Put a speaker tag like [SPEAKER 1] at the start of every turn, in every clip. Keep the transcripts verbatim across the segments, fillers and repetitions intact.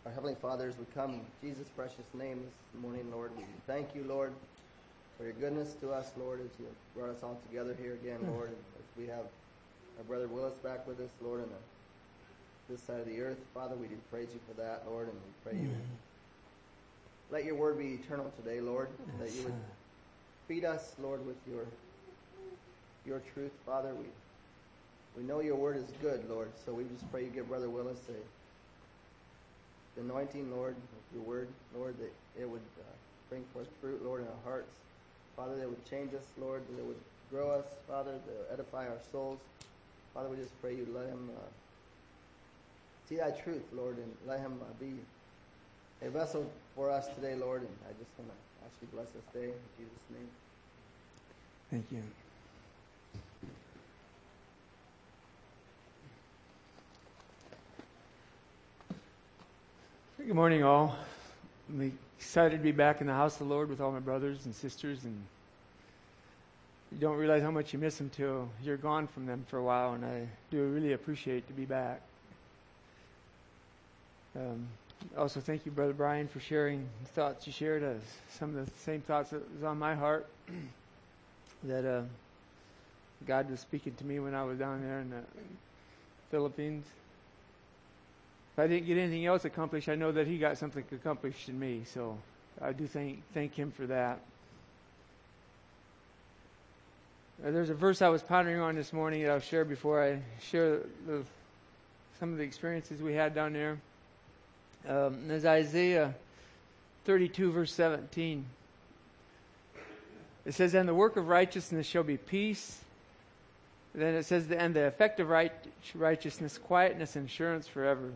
[SPEAKER 1] Our Heavenly Father, as we come in Jesus' precious name this morning, Lord, we thank you, Lord, for your goodness to us, Lord, as you brought us all together here again, Lord, as we have our brother Willis back with us, Lord, on the, this side of the earth. Father, we do praise you for that, Lord, and we pray you. Let your word be eternal today, Lord, that you would feed us, Lord, with your your truth, Father. We we know your word is good, Lord, so we just pray you give Brother Willis a the anointing, Lord, of your word, Lord, that it would uh, bring forth fruit, Lord, in our hearts. Father, that it would change us, Lord, that it would grow us, Father, to edify our souls. Father, we just pray you let him uh, see thy truth, Lord, and let him uh, be a vessel for us today, Lord. And I just want to ask you to bless this day in Jesus' name.
[SPEAKER 2] Thank you. Good morning, all. I'm excited to be back in the house of the Lord with all my brothers and sisters, and you don't realize how much you miss them till you're gone from them for a while, and I do really appreciate to be back. Um, also, thank you, Brother Brian, for sharing the thoughts you shared. Uh, some of the same thoughts that was on my heart that uh, God was speaking to me when I was down there in the Philippines. If I didn't get anything else accomplished, I know that He got something accomplished in me. So I do thank thank Him for that. Uh, there's a verse I was pondering on this morning that I'll share before I share the, some of the experiences we had down there. Um, there's Isaiah thirty-two, verse seventeen. It says, "And the work of righteousness shall be peace." Then it says, "And the effect of right, righteousness, quietness, and assurance forever."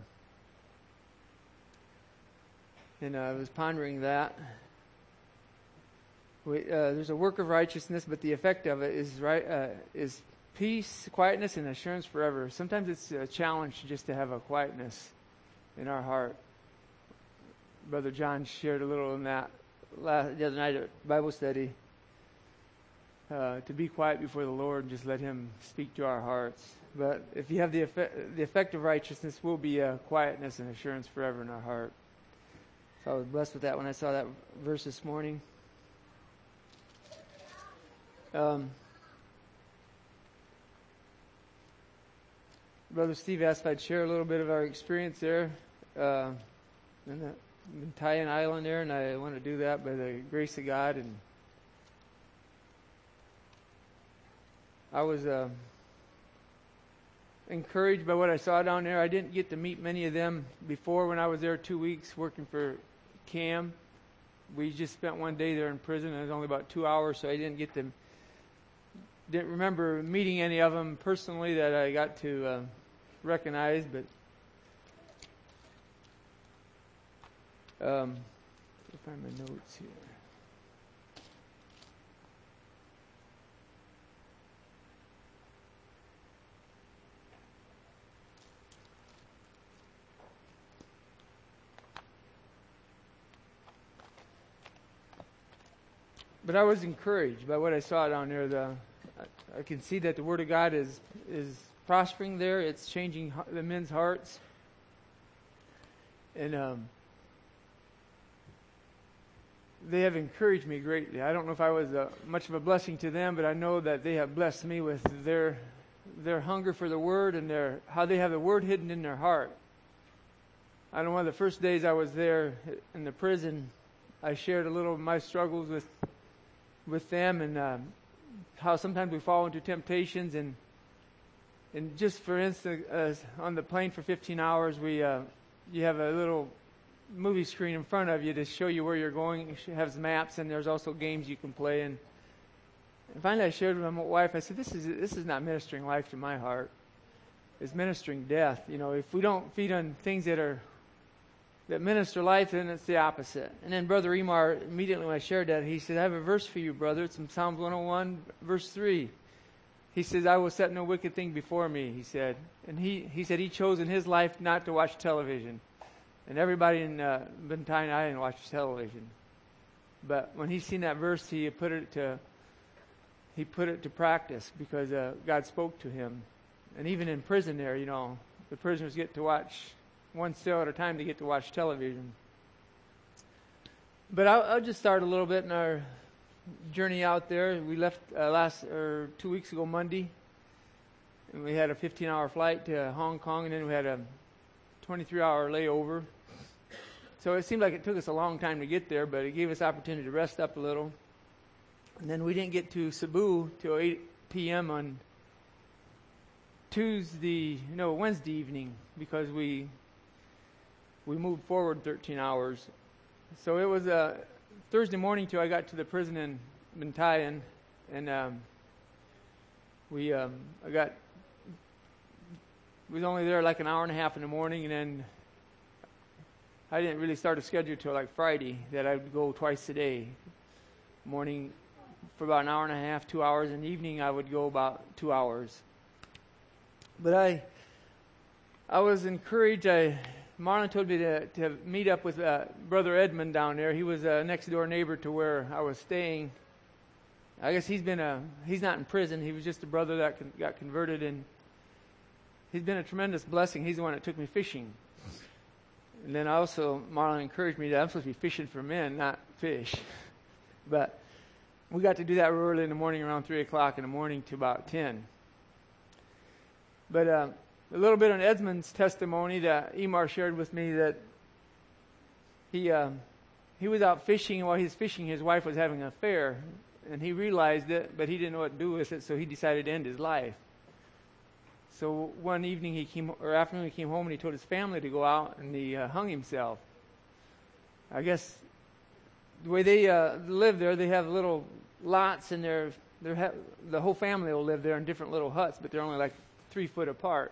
[SPEAKER 2] And uh, I was pondering that. We, uh, there's a work of righteousness, but the effect of it is right uh, is peace, quietness, and assurance forever. Sometimes it's a challenge just to have a quietness in our heart. Brother John shared a little in that last, the other night at Bible study. Uh, to be quiet before the Lord and just let Him speak to our hearts. But if you have the effect, the effect of righteousness will be a quietness and assurance forever in our heart. So I was blessed with that when I saw that verse this morning. Um, Brother Steve asked if I'd share a little bit of our experience there uh, in the Bantayan Island there, and I want to do that by the grace of God. And I was uh, encouraged by what I saw down there. I didn't get to meet many of them before when I was there two weeks working for Cam. We just spent one day there in prison, and it was only about two hours, so I didn't get to, didn't remember meeting any of them personally that I got to uh, recognize, but um, I'll find my notes here. But I was encouraged by what I saw down there. The, I, I can see that the Word of God is is prospering there. It's changing the men's hearts. And um, they have encouraged me greatly. I don't know if I was uh, much of a blessing to them, but I know that they have blessed me with their their hunger for the Word and their how they have the Word hidden in their heart. I know one of the first days I was there in the prison, I shared a little of my struggles with with them, and um, how sometimes we fall into temptations, and and just for instance, uh, on the plane for fifteen hours, we uh, you have a little movie screen in front of you to show you where you're going. It has maps, and there's also games you can play. And, and finally, I shared with my wife. I said, "This is this is not ministering life to my heart. It's ministering death. You know, if we don't feed on things that are that minister life, then it's the opposite." And then Brother Emar, immediately when I shared that, he said, "I have a verse for you, brother. It's in Psalms one oh one, verse three. He says, 'I will set no wicked thing before me,'" he said. And he, he said he chose in his life not to watch television. And everybody in uh, Bantayan Island watches television. But when he seen that verse, he put it to he put it to practice because uh, God spoke to him. And even in prison there, you know, the prisoners get to watch one cell at a time to get to watch television. But I'll, I'll just start a little bit in our journey out there. We left uh, last or two weeks ago Monday, and we had a fifteen-hour flight to Hong Kong, and then we had a twenty-three hour layover. So it seemed like it took us a long time to get there, but it gave us opportunity to rest up a little. And then we didn't get to Cebu till eight p.m. on Tuesday, no, Wednesday evening, because we we moved forward thirteen hours. So it was uh, Thursday morning till I got to the prison in Bantayan, and um, we um, I got was only there like an hour and a half in the morning, and then I didn't really start a schedule till like Friday that I would go twice a day. Morning for about an hour and a half, two hours, and evening I would go about two hours. But I I was encouraged. I Marlon told me to, to meet up with uh, Brother Edmund down there. He was a next door neighbor to where I was staying. I guess he's been a he's not in prison. He was just a brother that con- got converted, and he's been a tremendous blessing. He's the one that took me fishing. And then also Marlon encouraged me that I'm supposed to be fishing for men, not fish. But we got to do that early in the morning, around three o'clock in the morning to about ten. But uh, a little bit on Edmund's testimony that Emar shared with me, that he uh, he was out fishing, and while he was fishing, his wife was having an affair, and he realized it, but he didn't know what to do with it, so he decided to end his life. So one evening he came, or afternoon he came home, and he told his family to go out, and he uh, hung himself. I guess the way they uh, live there, they have little lots, and they're, they're ha- the whole family will live there in different little huts, but they're only like three foot apart.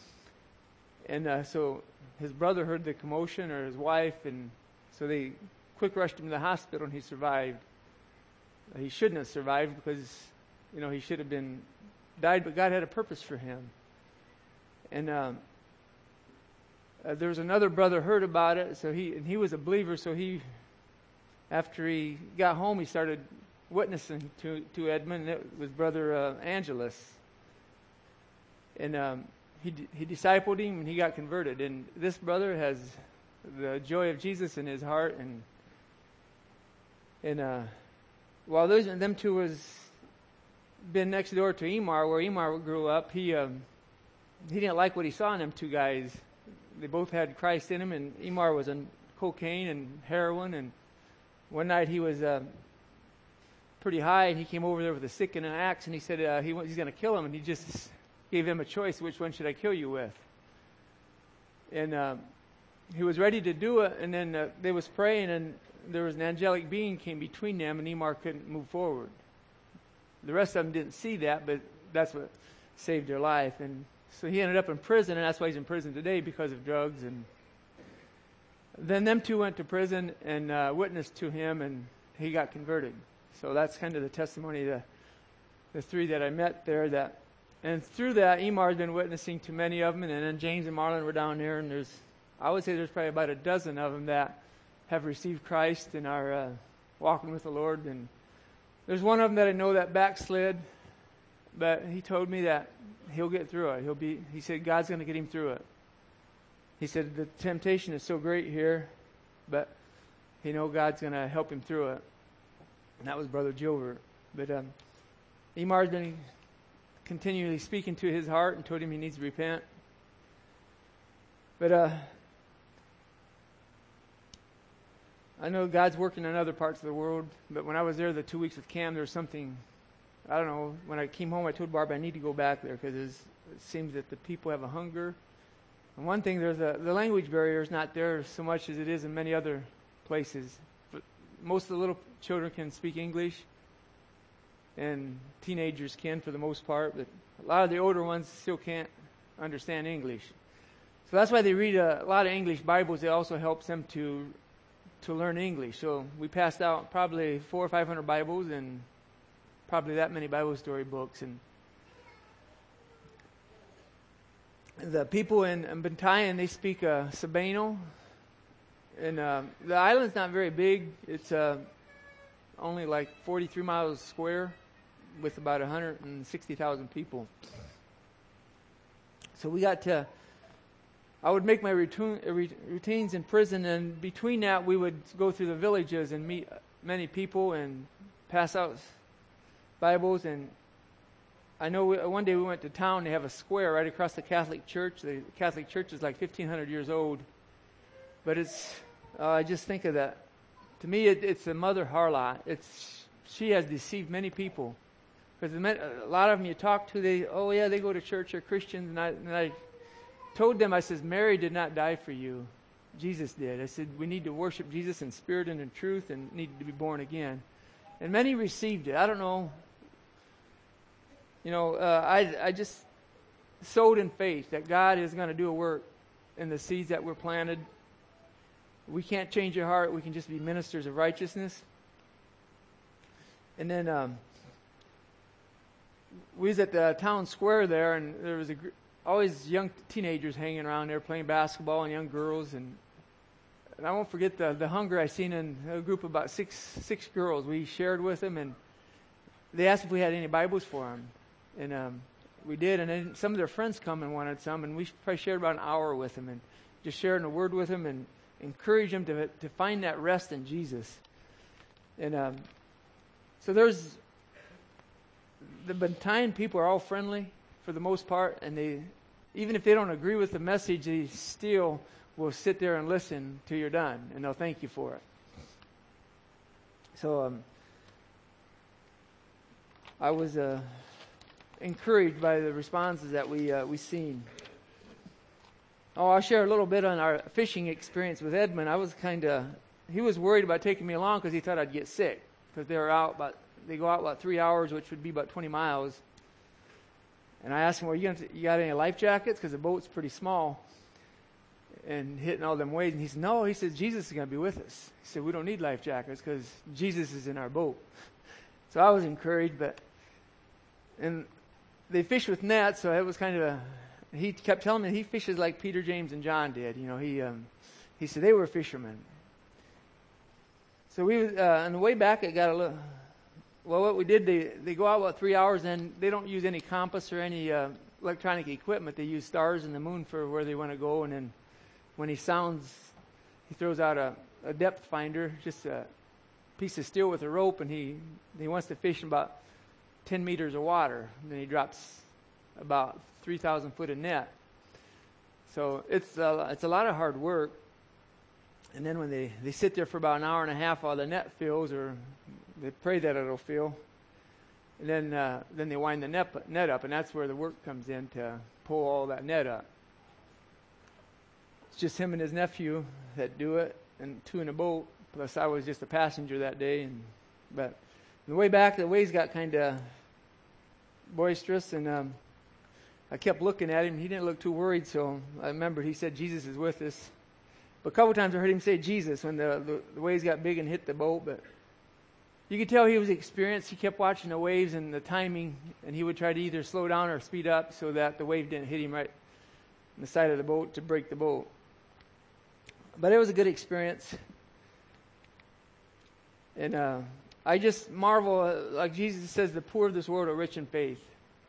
[SPEAKER 2] And uh, so his brother heard the commotion, or his wife, and so they quick rushed him to the hospital, and he survived. He shouldn't have survived because, you know, he should have been died, but God had a purpose for him. And um, uh, there was another brother heard about it, so he and he was a believer. So he, after he got home, he started witnessing to to Edmund. And it was Brother uh, Angelus, and um, he he discipled him, and he got converted. And this brother has the joy of Jesus in his heart, and and uh, while those them two was been next door to Emar, where Emar grew up, he um, he didn't like what he saw in them two guys. They both had Christ in them, and Emar was on cocaine and heroin. And one night he was uh, pretty high, and he came over there with a stick and an axe, and he said uh, he he's going to kill him, and he just gave him a choice: which one should I kill you with? And uh, he was ready to do it, and then uh, they was praying, and there was an angelic being came between them, and Emar couldn't move forward. The rest of them didn't see that, but that's what saved their life. And so he ended up in prison, and that's why he's in prison today, because of drugs. And then them two went to prison and uh, witnessed to him, and he got converted. So that's kind of the testimony of the, the three that I met there. That, and through that, Emar's been witnessing to many of them, and then James and Marlon were down there, and there's, I would say there's probably about a dozen of them that have received Christ and are uh, walking with the Lord. And there's one of them that I know that backslid, but he told me that he'll get through it. He'll be. He said God's going to get him through it. He said the temptation is so great here, but he know God's going to help him through it. And that was Brother Gilbert. But um, Emar's been continually speaking to his heart and told him he needs to repent. But uh, I know God's working in other parts of the world, but when I was there the two weeks with Cam, there was something, I don't know, when I came home I told Barb I need to go back there because it seems that the people have a hunger. And one thing, there's a, the language barrier is not there so much as it is in many other places. But most of the little children can speak English, and teenagers can for the most part, but a lot of the older ones still can't understand English. So that's why they read a, a lot of English Bibles. It also helps them to to learn English. So we passed out probably four or five hundred Bibles and probably that many Bible story books. And the people in, in Bantayan, they speak uh, Sabino. And uh, the island's not very big. It's uh, only like forty-three miles square with about one hundred sixty thousand people. So we got to I would make my routine, routines in prison, and between that, we would go through the villages and meet many people and pass out Bibles. And I know we, one day we went to town. They have a square right across the Catholic Church. The Catholic Church is like fifteen hundred years old. But it's, uh, I just think of that. To me, it, it's the Mother Harlot. It's she has deceived many people. Because a lot of them you talk to, they, oh yeah, they go to church, they're Christians. And I, and I told them, I says, Mary did not die for you. Jesus did. I said, we need to worship Jesus in spirit and in truth and need to be born again. And many received it. I don't know. You know, uh, I, I just sowed in faith that God is going to do a work in the seeds that were planted. We can't change your heart. We can just be ministers of righteousness. And then um, we was at the town square there, and there was a gr- always young teenagers hanging around there playing basketball and young girls. And, and I won't forget the, the hunger I seen in a group of about six six girls. We shared with them, and they asked if we had any Bibles for them. And um, we did. And then some of their friends come and wanted some, and we probably shared about an hour with them and just sharing a word with them and encourage them to to find that rest in Jesus. And um, so there's the Benton people are all friendly for the most part, and they, even if they don't agree with the message, they still will sit there and listen till you're done, and they'll thank you for it. So um, I was uh, encouraged by the responses that we uh, we seen. Oh, I'll share a little bit on our fishing experience with Edmund. I was kind of, he was worried about taking me along because he thought I'd get sick, because they were out about, they go out about three hours, which would be about twenty miles. And I asked him, well, you, gonna, you got any life jackets? Because the boat's pretty small and hitting all them waves. And he said, no. He said, Jesus is going to be with us. He said, we don't need life jackets because Jesus is in our boat. So I was encouraged, but, and they fish with nets, so it was kind of a, he kept telling me he fishes like Peter, James, and John did. You know, he um, he said they were fishermen. So we, uh, on the way back, it got a little, well, what we did, they, they go out about three hours, and they don't use any compass or any uh, electronic equipment. They use stars and the moon for where they want to go. And then when he sounds, he throws out a, a depth finder, just a piece of steel with a rope, and he, he wants to fish in about ten meters of water. And then he drops about three thousand foot of net. So it's a, it's a lot of hard work. And then when they, they sit there for about an hour and a half while the net fills, or they pray that it'll fill, and then uh, then they wind the net, net up, and that's where the work comes in to pull all that net up. It's just him and his nephew that do it, and two in a boat, plus I was just a passenger that day. And but on the way back, the waves got kind of boisterous, and um, I kept looking at him. He didn't look too worried, so I remembered he said, Jesus is with us. But a couple times I heard him say Jesus when the, the, the waves got big and hit the boat. But you could tell he was experienced. He kept watching the waves and the timing, and he would try to either slow down or speed up so that the wave didn't hit him right on the side of the boat to break the boat. But it was a good experience. And uh, I just marvel, uh, like Jesus says, the poor of this world are rich in faith.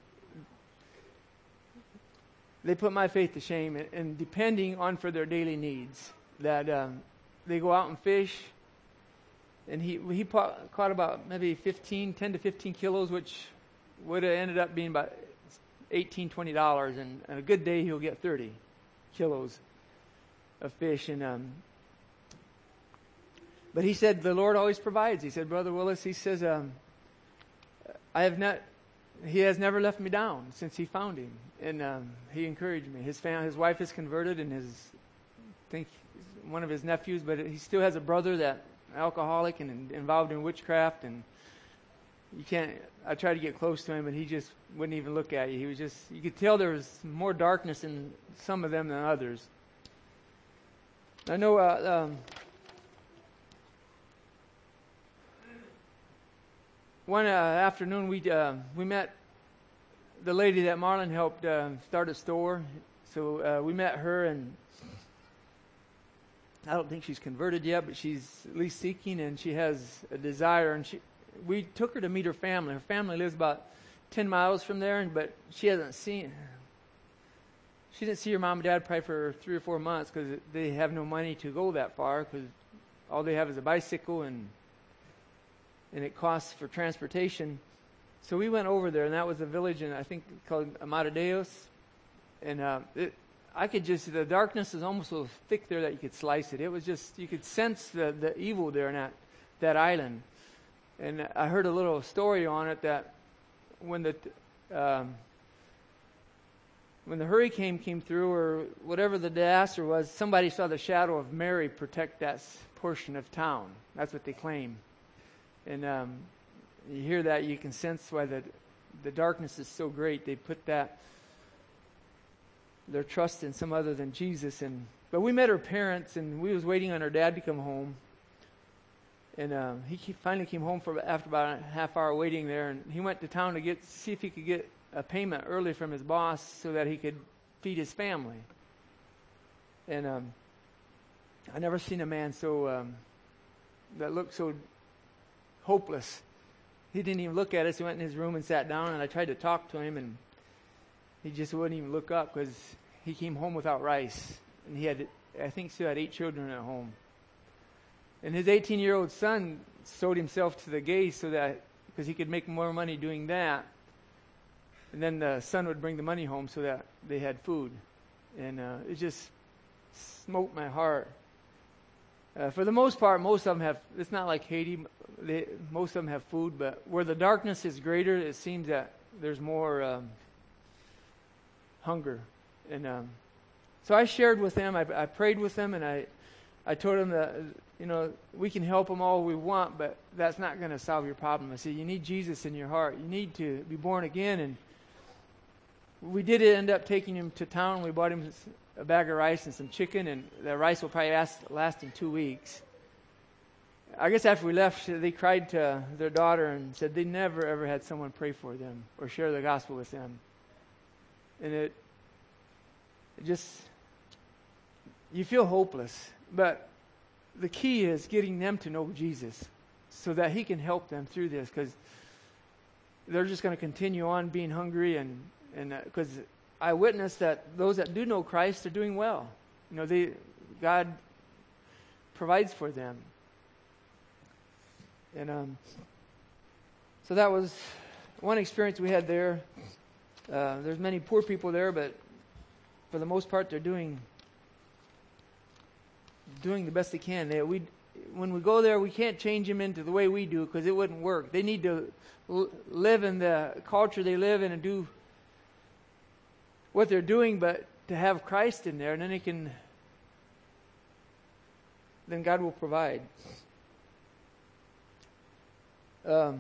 [SPEAKER 2] They put my faith to shame, and, and depending on for their daily needs. That um, they go out and fish, and he he caught, caught about maybe fifteen, ten to fifteen kilos, which would have ended up being about eighteen, twenty dollars. And on a good day, he'll get thirty kilos of fish. And um, but he said the Lord always provides. He said, Brother Willis, he says, um, I have not. He has never left me down since he found him, and um, he encouraged me. His family, his wife is converted, and his, I think, one of his nephews, but he still has a brother that alcoholic and involved in witchcraft, and you can't. I tried to get close to him, and he just wouldn't even look at you. He was just. You could tell there was more darkness in some of them than others. I know. Uh, um, One uh, afternoon, we uh, we met the lady that Marlon helped uh, start a store. So uh, we met her, and I don't think she's converted yet, but she's at least seeking, and she has a desire. And she, we took her to meet her family. Her family lives about ten miles from there, and but she hasn't seen. she didn't see her mom and dad probably for three or four months because they have no money to go that far because all they have is a bicycle and and it costs for transportation. So we went over there, and that was a village in, I think, called Amadadeos. And uh, it, I could just, the darkness is almost so thick there that you could slice it. It was just, you could sense the, the evil there in that, that island. And I heard a little story on it that when the um, when the hurricane came through, or whatever the disaster was, somebody saw the shadow of Mary protect that portion of town. That's what they claim. And um, you hear that, you can sense why the the darkness is so great. They put that, their trust in some other than Jesus. And but we met her parents, and we was waiting on her dad to come home. And uh, he finally came home for after about a half hour waiting there, and he went to town to get see if he could get a payment early from his boss so that he could feed his family. And um, I never seen a man so um, that looked so hopeless. He didn't even look at us. He went in his room and sat down, and I tried to talk to him, and he just wouldn't even look up because he came home without rice, and he had, I think, still had eight children at home. And his eighteen-year-old son sold himself to the gays so that because he could make more money doing that. And then the son would bring the money home so that they had food. And uh, it just smote my heart. Uh, for the most part, most of them have, it's not like Haiti, they, most of them have food, but where the darkness is greater, it seems that there's more um, hunger. And um, so I shared with them, I, I prayed with them, and I, I told them that, you know, we can help them all we want, but that's not going to solve your problem. I said, you need Jesus in your heart. You need to be born again. And we did end up taking him to town. We bought him a bag of rice and some chicken, and the rice will probably last, last in two weeks. I guess after we left, they cried to their daughter and said they never, ever had someone pray for them or share the gospel with them. And it, it just, you feel hopeless. But the key is getting them to know Jesus so that he can help them through this, because they're just going to continue on being hungry, and and because uh, I witnessed that those that do know Christ are doing well. You know, they God provides for them. And um, so that was one experience we had there. Uh, there's many poor people there, but for the most part, they're doing doing the best they can. They, we, when we go there, we can't change them into the way we do because it wouldn't work. They need to l- live in the culture they live in and do what they're doing, but to have Christ in there, and then they can, then God will provide. Um,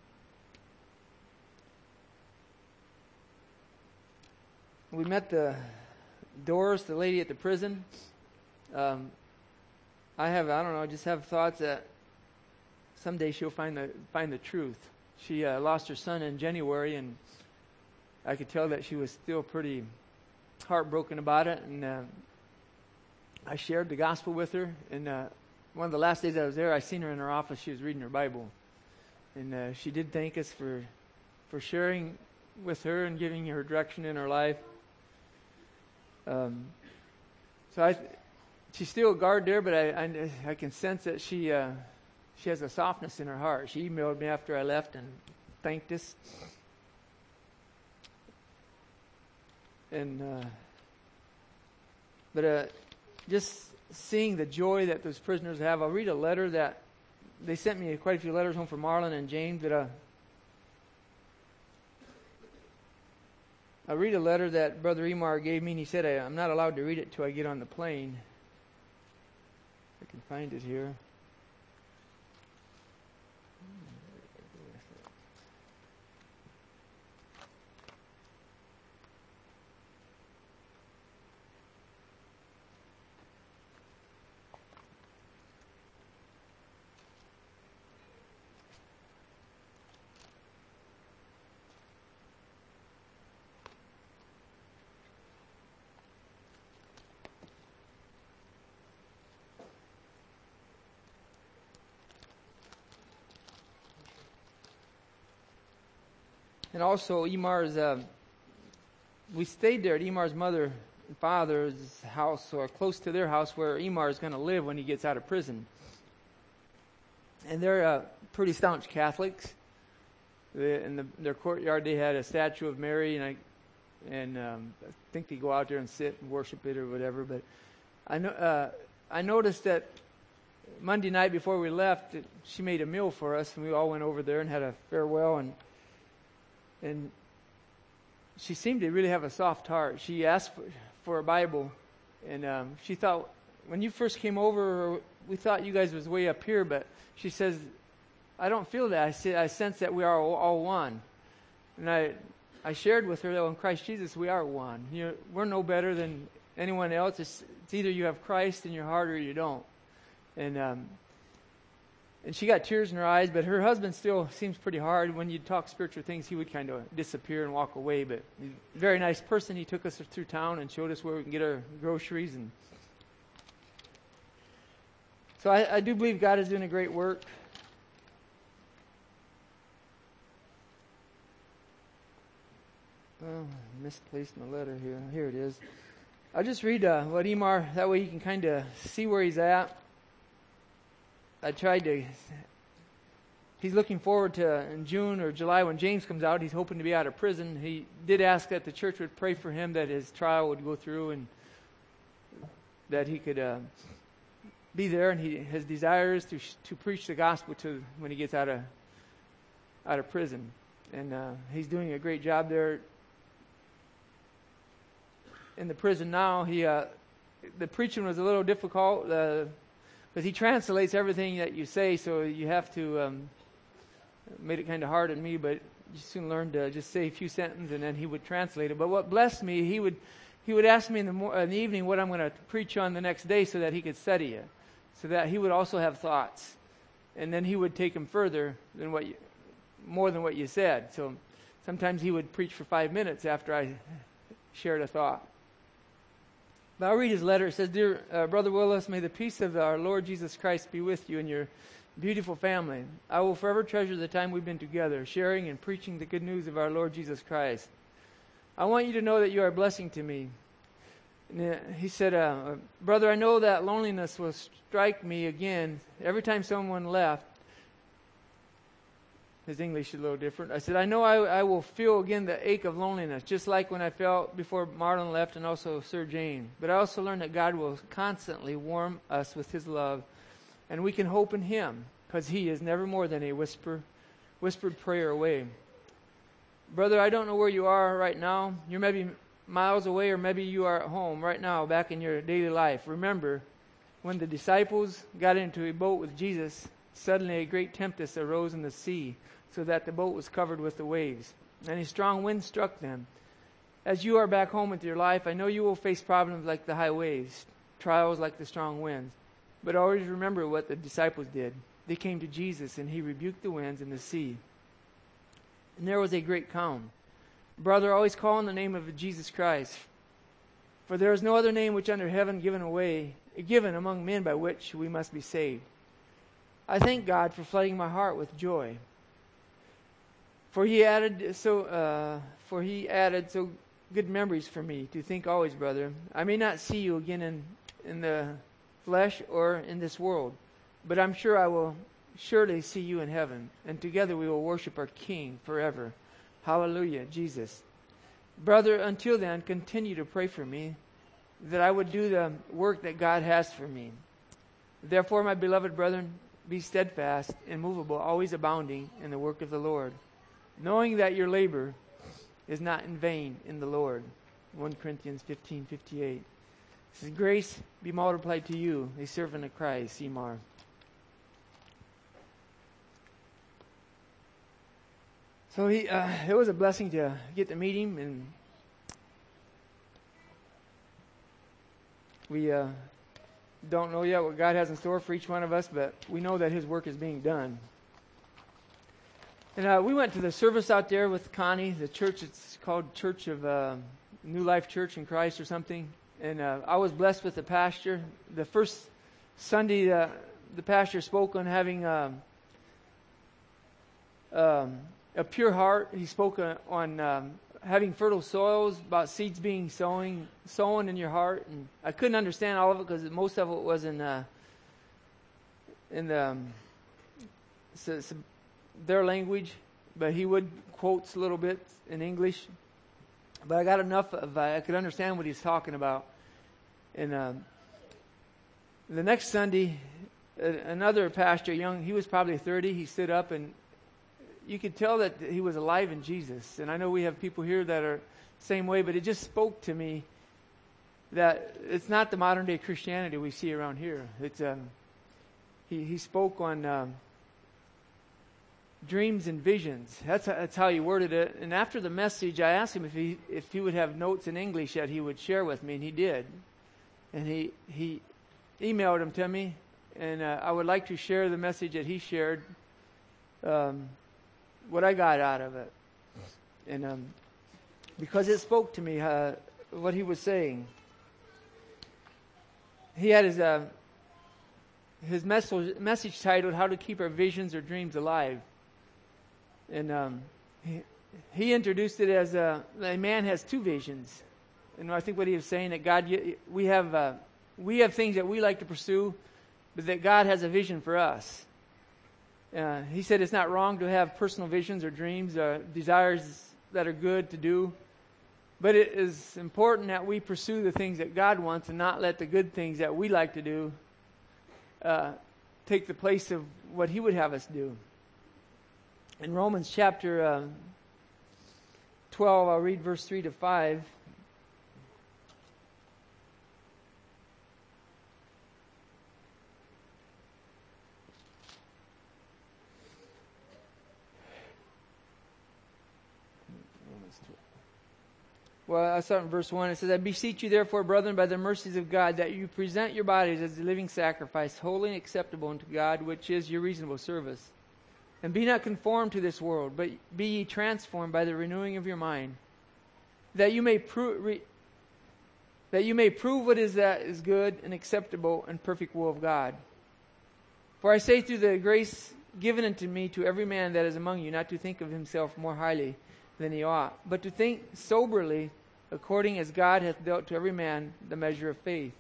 [SPEAKER 2] we met the Doris, the lady at the prison. Um, I have, I don't know, I just have thoughts that someday she'll find the find the truth. She uh, lost her son in January, and I could tell that she was still pretty heartbroken about it. And uh, I shared the gospel with her. And uh, one of the last days I was there, I seen her in her office. She was reading her Bible, and uh, she did thank us for for sharing with her and giving her direction in her life. Um, so I. She's still a guard there, but I, I, I can sense that she uh, she has a softness in her heart. She emailed me after I left and thanked us. And uh, but uh, just seeing the joy that those prisoners have. I'll read a letter that they sent me quite a few letters home from Marlon and James. That uh, I'll read a letter that Brother Emar gave me, and he said I, I'm not allowed to read it till I get on the plane. I can find it here. And also, Emar's, uh, we stayed there at Emar's mother's father's house, or close to their house, where Emar is going to live when he gets out of prison. And they're uh, pretty staunch Catholics. They, in the, their courtyard, they had a statue of Mary, and I, and um, I think they go out there and sit and worship it or whatever. But I know uh, I noticed that Monday night before we left, it, she made a meal for us, and we all went over there and had a farewell. And and she seemed to really have a soft heart. She asked for, for a Bible, and um, she thought, when you first came over, we thought you guys was way up here, but she says, I don't feel that. I say, I sense that we are all, all one. And I I shared with her that in Christ Jesus we are one. You know, we're no better than anyone else. It's, it's either you have Christ in your heart or you don't. And um, and she got tears in her eyes, but her husband still seems pretty hard. When you talk spiritual things, he would kind of disappear and walk away. But he's a very nice person. He took us through town and showed us where we can get our groceries. And so I, I do believe God is doing a great work. Oh, I misplaced my letter here. Here it is. I'll just read uh, what Emar, that way you can kind of see where he's at. I tried to, he's looking forward to, in June or July when James comes out, he's hoping to be out of prison. He did ask that the church would pray for him, that his trial would go through and that he could uh, be there. And he, his desire is to to preach the gospel to when he gets out of out of prison. And uh, he's doing a great job there in the prison now. He uh, the preaching was a little difficult uh, because he translates everything that you say, so you have to um, made it kind of hard on me, but you soon learned to just say a few sentences and then he would translate it. But what blessed me, he would he would ask me in the, mo- in the evening what I'm going to preach on the next day so that he could study it, so that he would also have thoughts, and then he would take them further than what you, more than what you said. So sometimes he would preach for five minutes after I shared a thought. But I'll read his letter. It says, Dear uh, Brother Willis, may the peace of our Lord Jesus Christ be with you and your beautiful family. I will forever treasure the time we've been together, sharing and preaching the good news of our Lord Jesus Christ. I want you to know that you are a blessing to me. And, uh, he said, uh, Brother, I know that loneliness will strike me again every time someone left. His English is a little different. I said, I know I, I will feel again the ache of loneliness, just like when I felt before Marlon left and also Sir Jane. But I also learned that God will constantly warm us with His love, and we can hope in Him, because He is never more than a whisper, whispered prayer away. Brother, I don't know where you are right now. You're maybe miles away, or maybe you are at home right now, back in your daily life. Remember, when the disciples got into a boat with Jesus, suddenly a great tempest arose in the sea, so that the boat was covered with the waves, and a strong wind struck them. As you are back home with your life, I know you will face problems like the high waves, trials like the strong winds. But always remember what the disciples did. They came to Jesus, and He rebuked the winds and the sea. And there was a great calm. Brother, always call on the name of Jesus Christ. For there is no other name which under heaven given away, given among men by which we must be saved. I thank God for flooding my heart with joy. For he added so uh, for he added so good memories for me to think always, brother. I may not see you again in, in the flesh or in this world, but I'm sure I will surely see you in heaven, and together we will worship our King forever. Hallelujah, Jesus. Brother, until then, continue to pray for me, that I would do the work that God has for me. Therefore, my beloved brethren, be steadfast, immovable, always abounding in the work of the Lord, knowing that your labor is not in vain in the Lord. First Corinthians fifteen fifty-eight. It says, grace be multiplied to you, a servant of Christ, Emar. So he, uh, it was a blessing to get to meet him, and we uh, don't know yet what God has in store for each one of us, but we know that His work is being done. And uh, we went to the service out there with Connie, the church. It's called Church of uh, New Life Church in Christ or something. And uh, I was blessed with the pastor. The first Sunday, uh, the pastor spoke on having um, um, a pure heart. He spoke on, on um, having fertile soils, about seeds being sowing, sown in your heart. And I couldn't understand all of it because most of it was in uh, in the, um, so, so their language, but he would quotes a little bit in English. But I got enough of uh, I could understand what he's talking about. And um, the next Sunday, uh, another pastor, young, he was probably thirty. He stood up, and you could tell that he was alive in Jesus. And I know we have people here that are the same way, but it just spoke to me that it's not the modern day Christianity we see around here. It's um, he he spoke on um, dreams and visions. That's that's how he worded it. And after the message, I asked him if he if he would have notes in English that he would share with me, and he did. And he he emailed them to me, and uh, I would like to share the message that he shared. Um, what I got out of it, and um, because it spoke to me, uh, what he was saying. He had his uh, his message message titled "How to Keep Our Visions or Dreams Alive," and um, he he introduced it as a, a man has two visions, and I think what he was saying that God we have uh, we have things that we like to pursue, but that God has a vision for us. Uh, he said it's not wrong to have personal visions or dreams, uh, desires that are good to do. But it is important that we pursue the things that God wants and not let the good things that we like to do uh, take the place of what He would have us do. In Romans chapter uh, twelve, I'll read verse three to five. Well, I'll start in verse one. It says, I beseech you therefore, brethren, by the mercies of God, that you present your bodies as a living sacrifice, holy and acceptable unto God, which is your reasonable service. And be not conformed to this world, but be ye transformed by the renewing of your mind, that you may prove re- that you may prove what is that is good and acceptable and perfect will of God. For I say through the grace given unto me to every man that is among you, not to think of himself more highly than he ought, but to think soberly, according as God hath dealt to every man the measure of faith.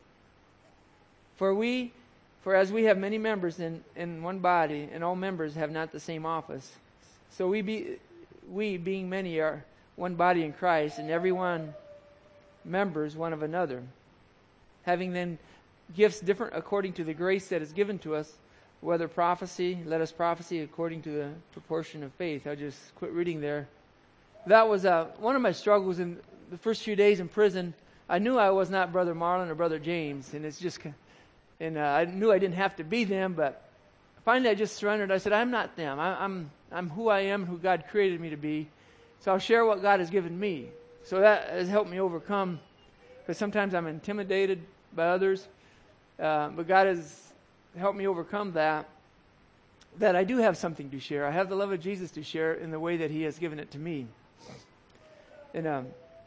[SPEAKER 2] For we, for as we have many members in, in one body, and all members have not the same office, so we be we being many are one body in Christ, and every one members one of another, having then gifts different according to the grace that is given to us, whether prophecy, let us prophesy according to the proportion of faith. I'll just quit reading there. That was uh, one of my struggles in the first few days in prison. I knew I was not Brother Marlon or Brother James, and it's just, and uh, I knew I didn't have to be them. But finally, I just surrendered. I said, "I'm not them. I, I'm I'm who I am, who God created me to be. So I'll share what God has given me." So that has helped me overcome, because sometimes I'm intimidated by others, uh, but God has helped me overcome that. That I do have something to share. I have the love of Jesus to share in the way that He has given it to me. And um,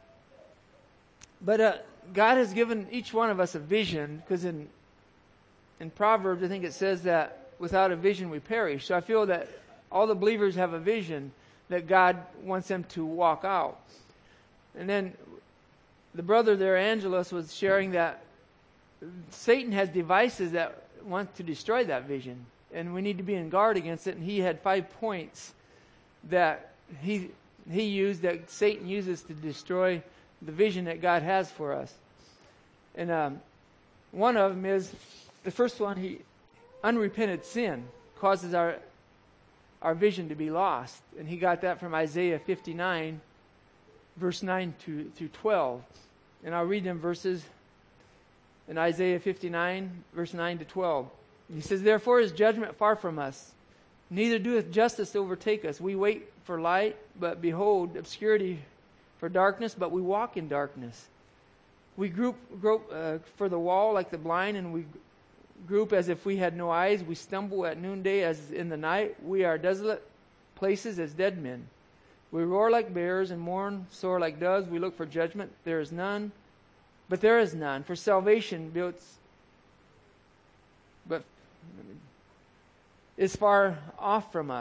[SPEAKER 2] but uh, God has given each one of us a vision, because in in Proverbs I think it says that without a vision we perish. So I feel that all the believers have a vision that God wants them to walk out. And then the brother there, Angelus, was sharing that Satan has devices that want to destroy that vision, and we need to be in guard against it. And he had five points that he he used, that Satan uses to destroy the vision that God has for us. And um, one of them is, the first one, he unrepented sin causes our our vision to be lost. And he got that from Isaiah fifty-nine, verse nine to through twelve. And I'll read them verses in Isaiah fifty-nine, verse nine to twelve. He says, Therefore is judgment far from us, neither doeth justice overtake us. We wait for light, but behold, obscurity for darkness, but we walk in darkness. We group, grope uh, for the wall like the blind, and we group as if we had no eyes. We stumble at noonday as in the night. We are desolate places as dead men. We roar like bears and mourn sore like doves. We look for judgment. There is none, but there is none. For salvation built, but is far off from us.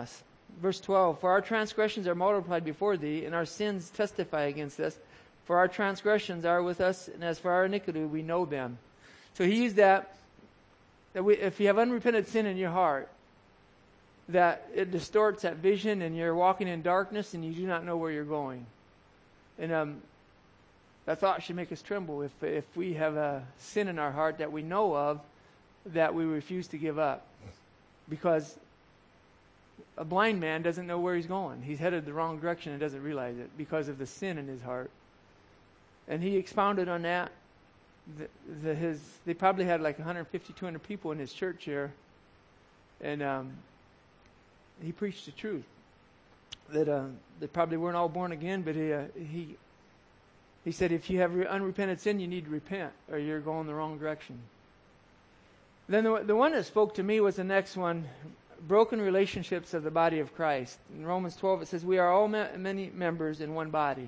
[SPEAKER 2] Verse twelve, for our transgressions are multiplied before thee, and our sins testify against us. For our transgressions are with us, and as for our iniquity, we know them. So he used that, that we, if you have unrepented sin in your heart, that it distorts that vision, and you're walking in darkness, and you do not know where you're going. And um, that thought should make us tremble if if we have a sin in our heart that we know of, that we refuse to give up. Because a blind man doesn't know where he's going. He's headed the wrong direction and doesn't realize it because of the sin in his heart. And he expounded on that. The, the, his, they probably had like one hundred fifty, two hundred people in his church here. And um, he preached the truth. That uh, they probably weren't all born again, but he, uh, he, he said if you have unrepented sin, you need to repent or you're going the wrong direction. Then the, the one that spoke to me was the next one, broken relationships of the body of Christ. In Romans twelve it says, we are all me- many members in one body.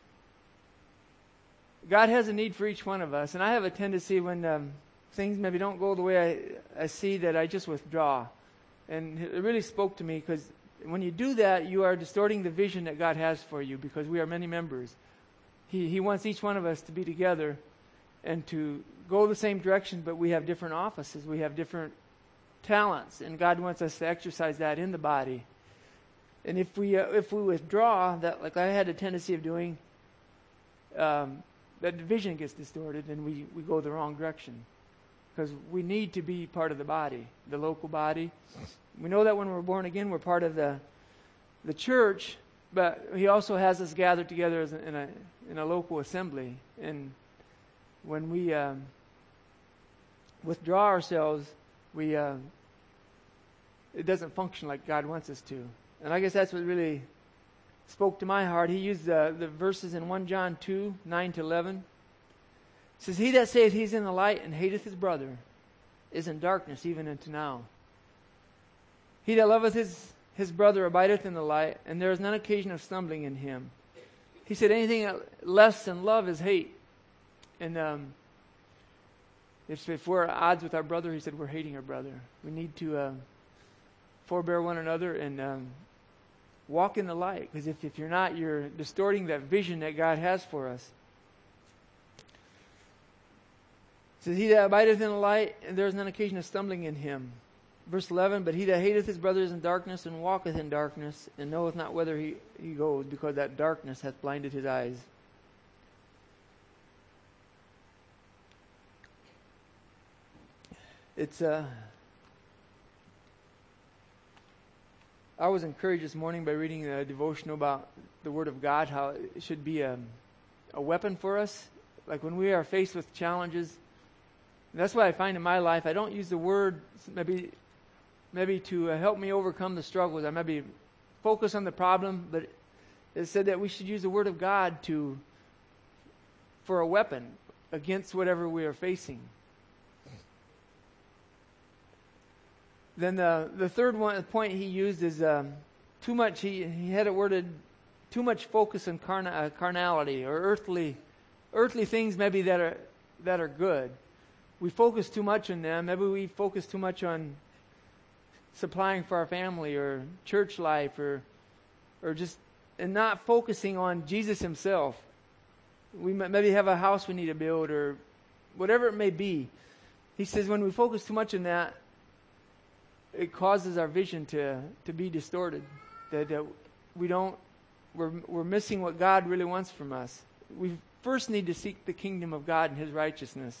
[SPEAKER 2] God has a need for each one of us. And I have a tendency when um, things maybe don't go the way I, I see that I just withdraw. And it really spoke to me because when you do that, you are distorting the vision that God has for you because we are many members. He, he wants each one of us to be together and to go the same direction, but we have different offices. We have different talents, and God wants us to exercise that in the body. And if we uh, if we withdraw, that like I had a tendency of doing, um, that vision gets distorted, and we, we go the wrong direction. Because we need to be part of the body, the local body. We know that when we're born again, we're part of the the church, but He also has us gathered together as a, in a in a local assembly. And when we um, withdraw ourselves, we uh, it doesn't function like God wants us to. And I guess that's what really spoke to my heart. He used uh, the verses in First John two, nine to eleven. It says, he that saith he's in the light and hateth his brother is in darkness even unto now. He that loveth his, his brother abideth in the light, and there is none occasion of stumbling in him. He said anything less than love is hate. And um, if, if we're at odds with our brother, he said we're hating our brother. We need to uh, forbear one another and um, walk in the light. Because if, if you're not, you're distorting that vision that God has for us. It says, he that abideth in the light, and there is none occasion of stumbling in him. Verse eleven, but he that hateth his brother is in darkness, and walketh in darkness, and knoweth not whither he, he goes, because that darkness hath blinded his eyes. It's uh, I was encouraged this morning by reading a devotional about the Word of God, how it should be a, a weapon for us. Like when we are faced with challenges, that's what I find in my life. I don't use the Word maybe maybe to uh, help me overcome the struggles. I maybe focus on the problem, but it said that we should use the Word of God to for a weapon against whatever we are facing. Then the the third one point he used is um, too much. He he had it worded too much focus on carna, uh, carnality or earthly earthly things maybe that are that are good. We focus too much on them. Maybe we focus too much on supplying for our family or church life or or just and not focusing on Jesus Himself. We maybe have a house we need to build or whatever it may be. He says when we focus too much on that, it causes our vision to, to be distorted. That, that we don't, we're, we're missing what God really wants from us. We first need to seek the kingdom of God and His righteousness.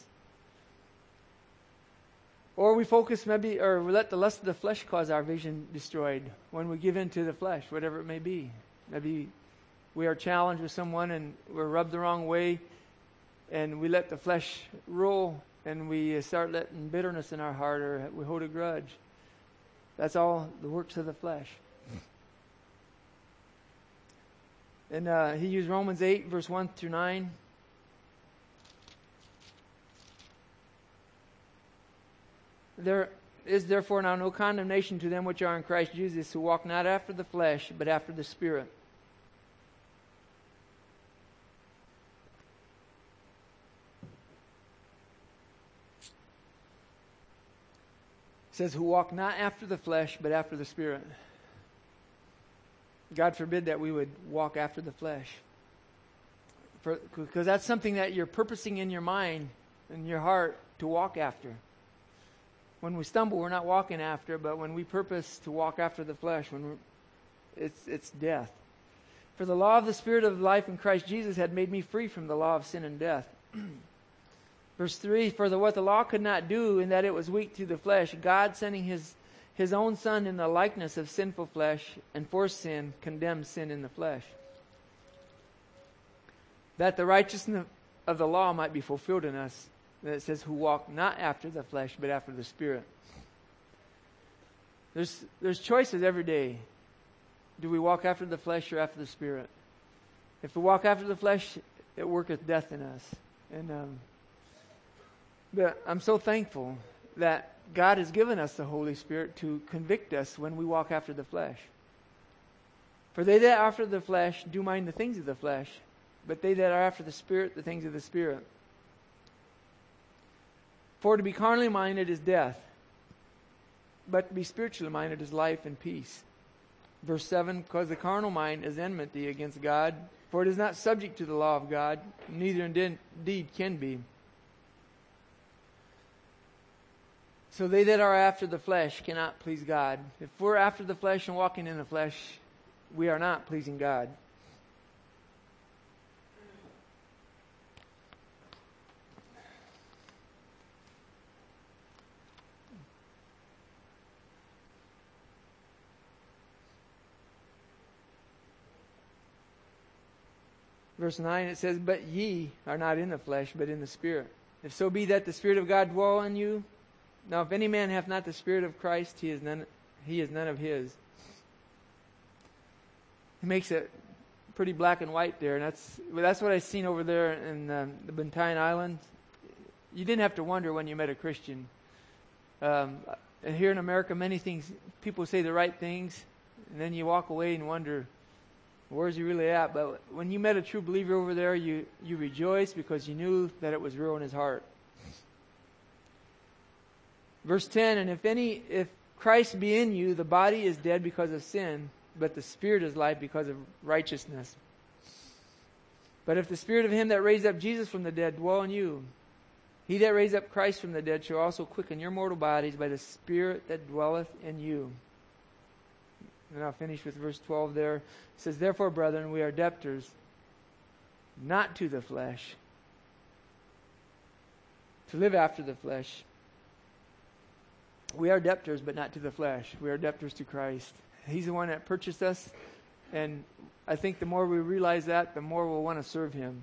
[SPEAKER 2] Or we focus maybe, or we let the lust of the flesh cause our vision destroyed when we give in to the flesh, whatever it may be. Maybe we are challenged with someone and we're rubbed the wrong way and we let the flesh rule and we start letting bitterness in our heart or we hold a grudge. That's all the works of the flesh. And uh, he used Romans eight, verse one through nine. There is therefore now no condemnation to them which are in Christ Jesus, who walk not after the flesh, but after the Spirit. It says, who walk not after the flesh, but after the Spirit. God forbid that we would walk after the flesh. For, because that's something that you're purposing in your mind and your heart to walk after. When we stumble, we're not walking after, but when we purpose to walk after the flesh, when we're, it's it's death. For the law of the Spirit of life in Christ Jesus had made me free from the law of sin and death. Verse three, for the, what the law could not do, in that it was weak through the flesh, God sending His, his own Son in the likeness of sinful flesh, and for sin, condemned sin in the flesh. That the righteousness of the law might be fulfilled in us. And it says, who walk not after the flesh, but after the Spirit. There's, there's choices every day. Do we walk after the flesh or after the Spirit? If we walk after the flesh, it worketh death in us. And um, but I'm so thankful that God has given us the Holy Spirit to convict us when we walk after the flesh. For they that are after the flesh do mind the things of the flesh, but they that are after the Spirit, the things of the Spirit. For to be carnally minded is death, but to be spiritually minded is life and peace. Verse seven, because the carnal mind is enmity against God, for it is not subject to the law of God, neither indeed can be. So they that are after the flesh cannot please God. If we're after the flesh and walking in the flesh, we are not pleasing God. Verse nine, it says, but ye are not in the flesh, but in the Spirit. If so be that the Spirit of God dwell in you. Now if any man hath not the Spirit of Christ, he is none, he is none of his. He makes it pretty black and white there. And that's that's what I've seen over there in um, the Bentine Island. You didn't have to wonder when you met a Christian. Um, and here in America, many things, people say the right things, and then you walk away and wonder, where's he really at? But when you met a true believer over there, you, you rejoiced because you knew that it was real in his heart. Verse ten, and if any, if Christ be in you, the body is dead because of sin, but the Spirit is life because of righteousness. But if the Spirit of Him that raised up Jesus from the dead dwell in you, He that raised up Christ from the dead shall also quicken your mortal bodies by the Spirit that dwelleth in you. And I'll finish with verse twelve there. It says, therefore, brethren, we are debtors, not to the flesh, to live after the flesh. We are debtors, but not to the flesh. We are debtors to Christ. He's the one that purchased us. And I think the more we realize that, the more we'll want to serve Him.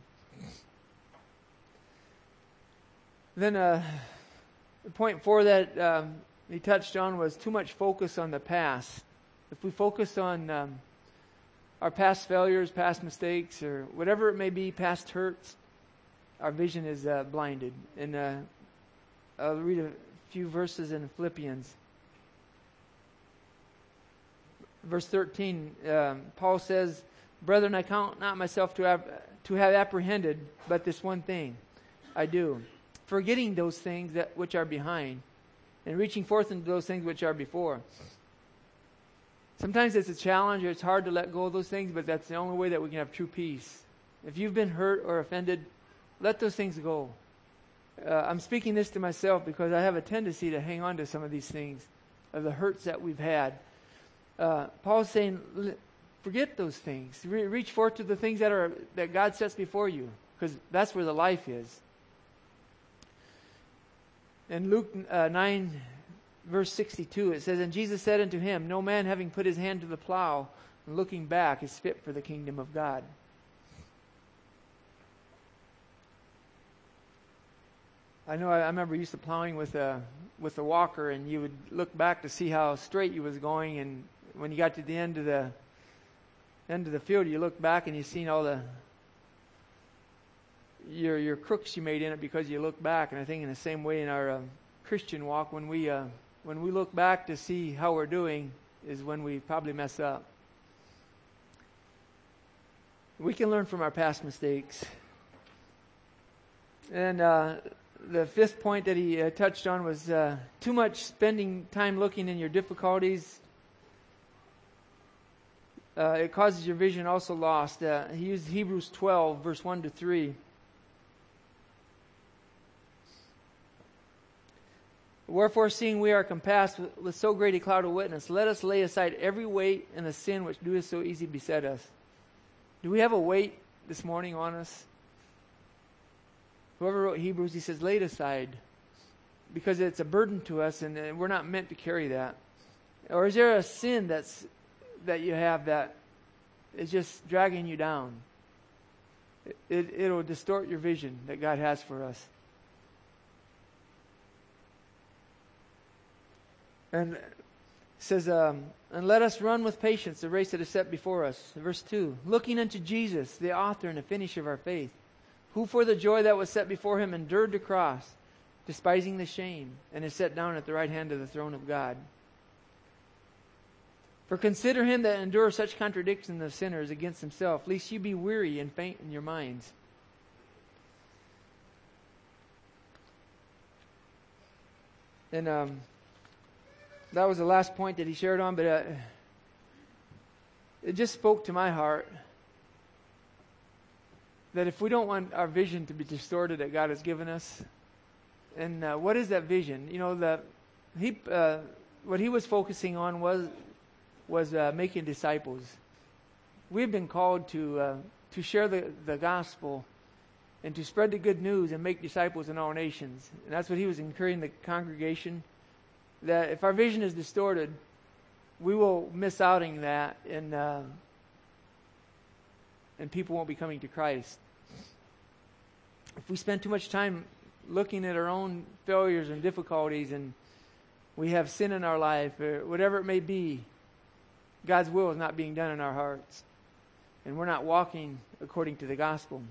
[SPEAKER 2] Then uh, point four that um, he touched on was too much focus on the past. If we focus on um, our past failures, past mistakes, or whatever it may be, past hurts, our vision is uh, blinded. And uh, I'll read a few verses in Philippians. Verse thirteen, um, Paul says, brethren, I count not myself to have, to have apprehended, but this one thing I do, forgetting those things that which are behind, and reaching forth into those things which are before. Sometimes it's a challenge, or it's hard to let go of those things, but that's the only way that we can have true peace. If you've been hurt or offended, let those things go. Uh, I'm speaking this to myself because I have a tendency to hang on to some of these things, of the hurts that we've had. Uh, Paul's saying, forget those things. Re- reach forth to the things that are that God sets before you, because that's where the life is. In Luke uh, nine, verse sixty-two, it says, and Jesus said unto him, no man having put his hand to the plow and looking back is fit for the kingdom of God. I know I, I remember used to plowing with a with a walker, and you would look back to see how straight you was going, and when you got to the end of the end of the field, you look back and you seen all the your your crooks you made in it because you look back. And I think in the same way in our uh, Christian walk, when we uh, when we look back to see how we're doing, is when we probably mess up. We can learn from our past mistakes. And uh, the fifth point that he uh, touched on was uh, too much spending time looking in your difficulties. uh, it causes your vision also lost. Uh, he used Hebrews twelve, verse one to three. Wherefore, seeing we are compassed with, with so great a cloud of witness, let us lay aside every weight and the sin which doeth so easily beset us. Do we have a weight this morning on us? Whoever wrote Hebrews, he says, lay it aside, because it's a burden to us, and, and we're not meant to carry that. Or is there a sin that's that you have that is just dragging you down? It, it, it'll distort your vision that God has for us. And it says, um, and let us run with patience the race that is set before us. Verse two, looking unto Jesus, the author and the finisher of our faith, who for the joy that was set before him endured the cross, despising the shame, and is set down at the right hand of the throne of God. For consider him that endures such contradiction of sinners against himself, lest you be weary and faint in your minds. And um, that was the last point that he shared on, but uh, it just spoke to my heart that if we don't want our vision to be distorted that God has given us, and uh, what is that vision? You know, the he uh, what he was focusing on was was uh, making disciples. We've been called to uh, to share the, the gospel and to spread the good news and make disciples in all nations. And that's what he was encouraging the congregation, that if our vision is distorted, we will miss out on that, and uh, and people won't be coming to Christ. If we spend too much time looking at our own failures and difficulties, and we have sin in our life, or whatever it may be, God's will is not being done in our hearts, and we're not walking according to the gospel.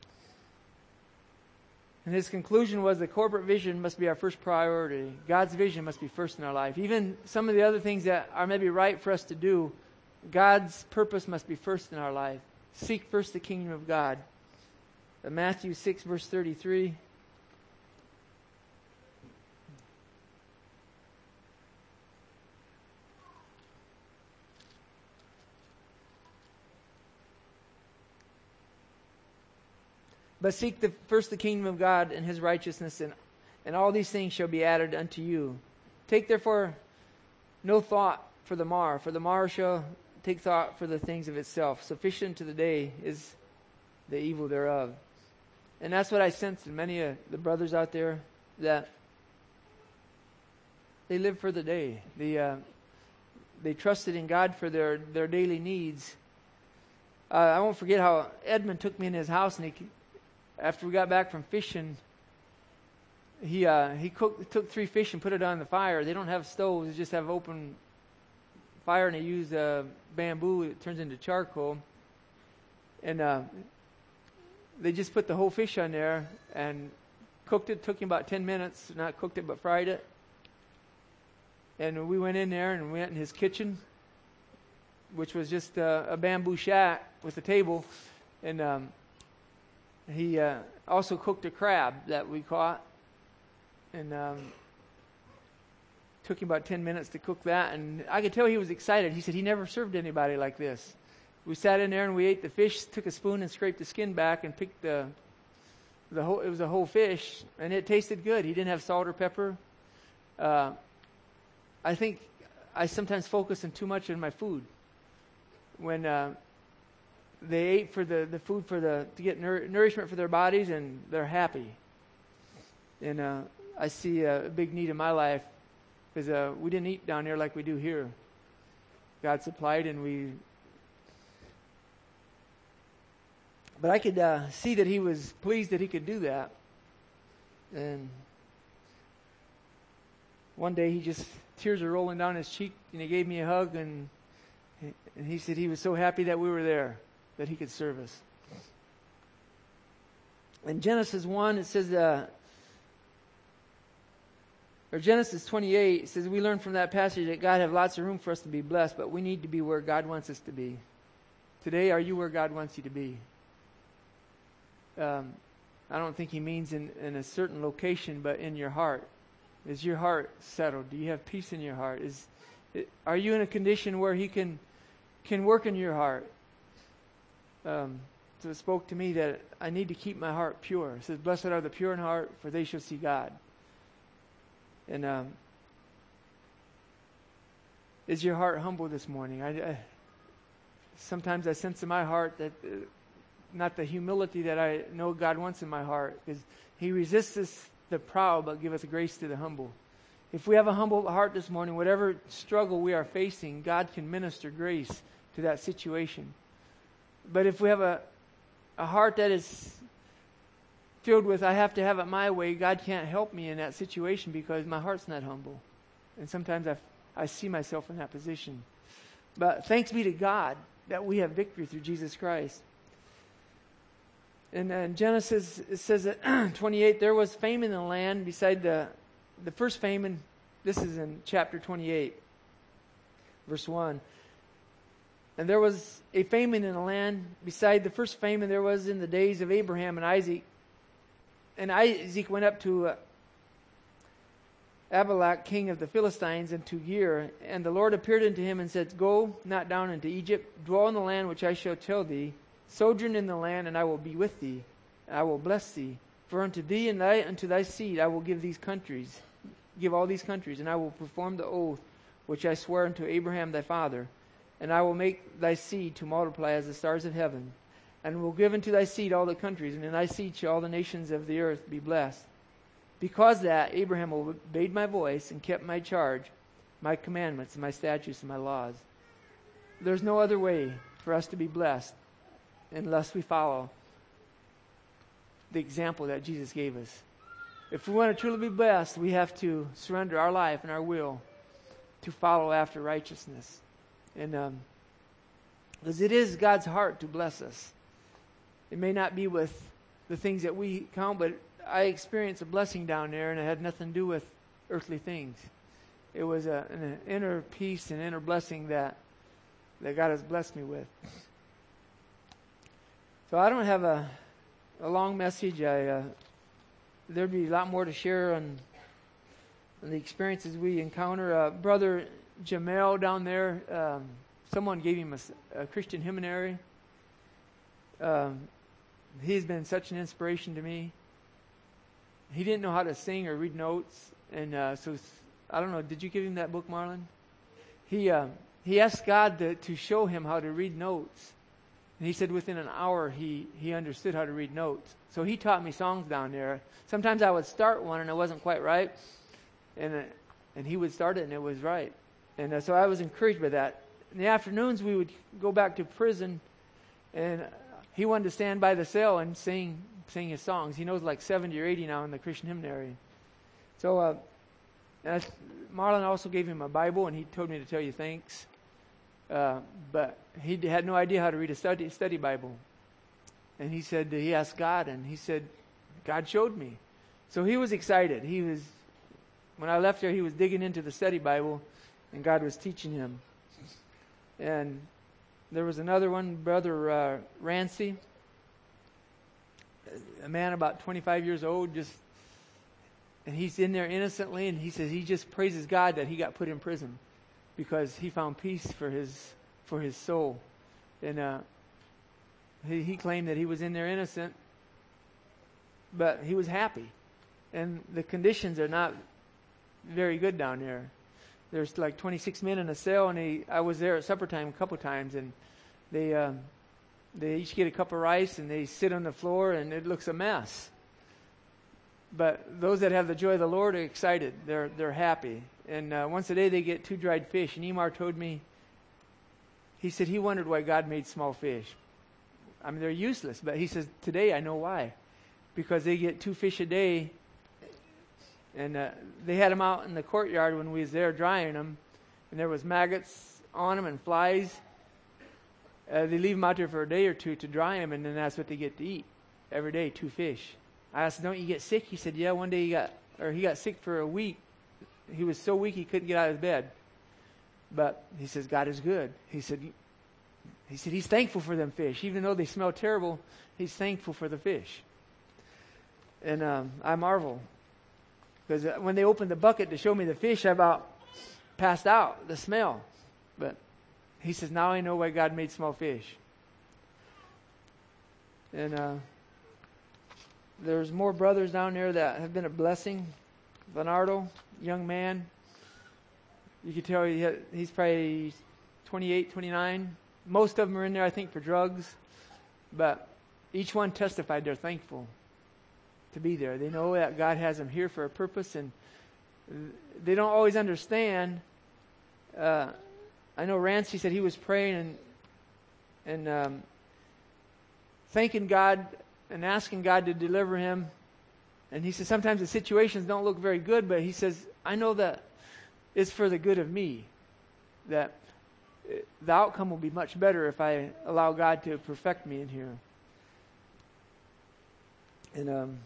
[SPEAKER 2] And his conclusion was the corporate vision must be our first priority. God's vision must be first in our life. Even some of the other things that are maybe right for us to do, God's purpose must be first in our life. Seek first the kingdom of God. Uh, Matthew six, verse thirty-three. But seek the, first the kingdom of God and his righteousness, and, and all these things shall be added unto you. Take therefore no thought for the morrow, for the morrow shall take thought for the things of itself. Sufficient to the day is the evil thereof. And that's what I sense in many of the brothers out there, that they live for the day. They, uh, they trusted in God for their, their daily needs. Uh, I won't forget how Edmund took me in his house, and he, after we got back from fishing, he uh, he cooked, took three fish and put it on the fire. They don't have stoves; they just have open fire, and they use uh, bamboo. It turns into charcoal, and uh, they just put the whole fish on there and cooked it. Took him about ten minutes. Not cooked it, but fried it. And we went in there and we went in his kitchen, which was just uh, a bamboo shack with a table, and um, he uh, also cooked a crab that we caught, and um, took him about ten minutes to cook that, and I could tell he was excited. He said he never served anybody like this. We sat in there and we ate the fish, took a spoon and scraped the skin back and picked the the whole. It was a whole fish, and it tasted good. He didn't have salt or pepper. Uh, I think I sometimes focus on too much on my food. When uh, they ate for the, the food for the to get nour- nourishment for their bodies, and they're happy. And uh, I see a big need in my life, because uh, we didn't eat down there like we do here. God supplied, and we. But I could uh, see that he was pleased that he could do that. And one day he just, tears are rolling down his cheek, and he gave me a hug, and and he said he was so happy that we were there, that he could serve us. In Genesis one, it says, uh, or Genesis twenty-eight, it says, we learn from that passage that God has lots of room for us to be blessed, but we need to be where God wants us to be. Today, are you where God wants you to be? Um, I don't think he means in, in a certain location, but in your heart. Is your heart settled? Do you have peace in your heart? Is it, are you in a condition where he can can work in your heart. Um, so it spoke to me that I need to keep my heart pure. It says, blessed are the pure in heart, for they shall see God. And um, is your heart humble this morning? I, I, sometimes I sense in my heart that uh, not the humility that I know God wants in my heart, because He resists us, the proud, but giveth grace to the humble. If we have a humble heart this morning, whatever struggle we are facing, God can minister grace to that situation. But if we have a, a heart that is filled with, I have to have it my way, God can't help me in that situation because my heart's not humble. And sometimes I, I see myself in that position. But thanks be to God that we have victory through Jesus Christ. And in Genesis, it says that twenty-eight, there was famine in the land beside the, the first famine. This is in chapter twenty-eight, verse one. And there was a famine in the land beside the first famine there was in the days of Abraham and Isaac. And Isaac went up to uh, Abimelech, king of the Philistines, and to Gerar. And the Lord appeared unto him and said, Go not down into Egypt, dwell in the land which I shall tell thee. Sojourn in the land, and I will be with thee. I will bless thee. For unto thee and thy, unto thy seed I will give these countries, give all these countries, and I will perform the oath which I sware unto Abraham thy father. And I will make thy seed to multiply as the stars of heaven, and will give unto thy seed all the countries, and in thy seed shall all the nations of the earth be blessed. Because that Abraham obeyed my voice and kept my charge, my commandments, and my statutes, and my laws. There's no other way for us to be blessed unless we follow the example that Jesus gave us. If we want to truly be blessed, we have to surrender our life and our will to follow after righteousness. And um, because it is God's heart to bless us. It may not be with the things that we count, but I experienced a blessing down there, and it had nothing to do with earthly things. It was a, an inner peace and inner blessing that that God has blessed me with. So I don't have a a long message. I uh, there'd be a lot more to share on, on the experiences we encounter. Uh, Brother Jamel down there, um, someone gave him a, a Christian hymnary. Um, he's been such an inspiration to me. He didn't know how to sing or read notes, and uh, so I don't know. Did you give him that book, Marlon? He uh, he asked God to, to show him how to read notes, and he said within an hour he he understood how to read notes. So he taught me songs down there. Sometimes I would start one and it wasn't quite right, and uh, and he would start it and it was right. And uh, so I was encouraged by that. In the afternoons, we would go back to prison, and he wanted to stand by the cell and sing sing his songs. He knows like seventy or eighty now in the Christian hymnary. So uh, and Marlon also gave him a Bible, and he told me to tell you thanks. Uh, but he had no idea how to read a study, study Bible. And he said, he asked God, and he said, God showed me. So he was excited. He was, when I left there, he was digging into the study Bible, and God was teaching him. And there was another one, Brother uh, Rancy, a man about twenty-five years old, just, and he's in there innocently, and he says he just praises God that he got put in prison because he found peace for his for his soul. And uh, he, he claimed that he was in there innocent, but he was happy. And the conditions are not very good down there. There's like twenty-six men in a cell, and he, I was there at supper time a couple times, and they uh, they each get a cup of rice, and they sit on the floor, and it looks a mess. But those that have the joy of the Lord are excited. They're they're happy. And uh, once a day they get two dried fish. And Emar told me, he said he wondered why God made small fish. I mean, they're useless. But he says, today I know why. Because they get two fish a day. And uh, they had them out in the courtyard when we was there drying them. And there was maggots on them and flies. Uh, they leave them out there for a day or two to dry them. And then that's what they get to eat. Every day, two fish. I asked, don't you get sick? He said, yeah, one day he got, or he got sick for a week. He was so weak he couldn't get out of his bed. But he says, God is good. He said, he said he's thankful for them fish. Even though they smell terrible, he's thankful for the fish. And um, I marvel. Because when they opened the bucket to show me the fish, I about passed out, the smell. But he says, now I know why God made small fish. And uh, there's more brothers down there that have been a blessing. Leonardo, young man. You can tell he had, he's probably twenty-eight, twenty-nine. Most of them are in there, I think, for drugs. But each one testified they're thankful to be there. They know that God has them here for a purpose, and they don't always understand. Uh, I know Rancy said he was praying and and um, thanking God and asking God to deliver him. And he says sometimes the situations don't look very good, but he says, I know that it's for the good of me, that the outcome will be much better if I allow God to perfect me in here. And um,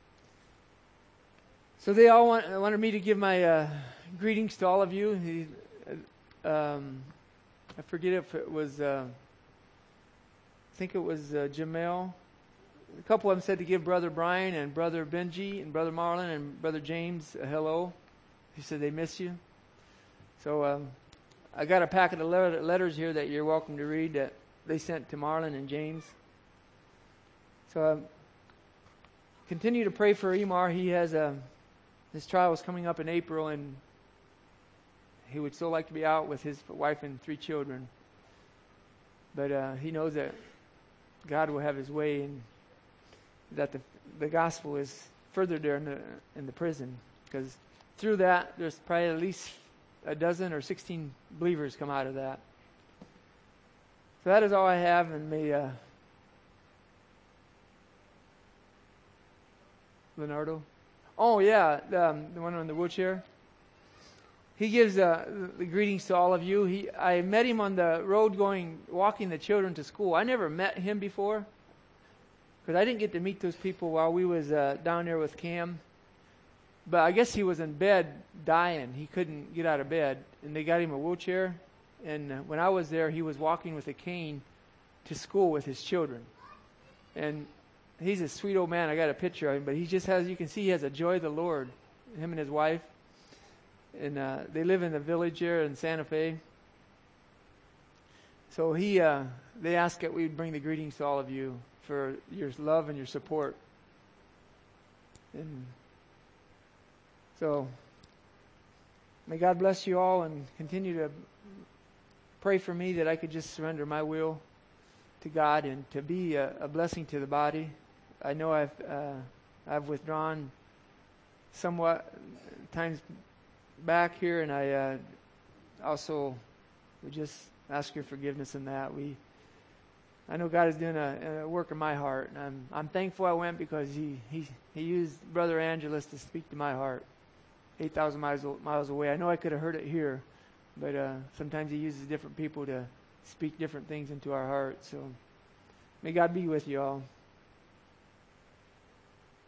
[SPEAKER 2] so they all want, wanted me to give my uh, greetings to all of you. He, um, I forget if it was, uh, I think it was uh, Jamel. A couple of them said to give Brother Brian and Brother Benji and Brother Marlon and Brother James a hello. He said they miss you. So um, I got a packet of letter- letters here that you're welcome to read that they sent to Marlon and James. So um, continue to pray for Emar. He has a, his trial is coming up in April, and he would still like to be out with his wife and three children. But uh, he knows that God will have his way, and that the the gospel is further there in the in the prison, because through that there's probably at least a dozen or sixteen believers come out of that. So that is all I have, and may uh, Leonardo. Oh yeah, um, the one on the wheelchair. He gives uh, the greetings to all of you. He I met him on the road going walking the children to school. I never met him before, because I didn't get to meet those people while we was uh, down there with Cam. But I guess he was in bed dying. He couldn't get out of bed, and they got him a wheelchair. And uh, when I was there, he was walking with a cane to school with his children. And he's a sweet old man. I got a picture of him, but he just has, you can see he has a joy of the Lord, him and his wife. And uh, they live in the village here in Santa Fe. So he, uh, they asked that we would bring the greetings to all of you for your love and your support. And so, may God bless you all, and continue to pray for me that I could just surrender my will to God and to be a, a blessing to the body. I know I've uh, I've withdrawn somewhat times back here, and I uh, also would just ask your forgiveness in that. We, I know God is doing a, a work in my heart, and I'm I'm thankful I went, because he he he used Brother Angelus to speak to my heart, eight thousand miles miles away. I know I could have heard it here, but uh, sometimes he uses different people to speak different things into our hearts. So may God be with you all.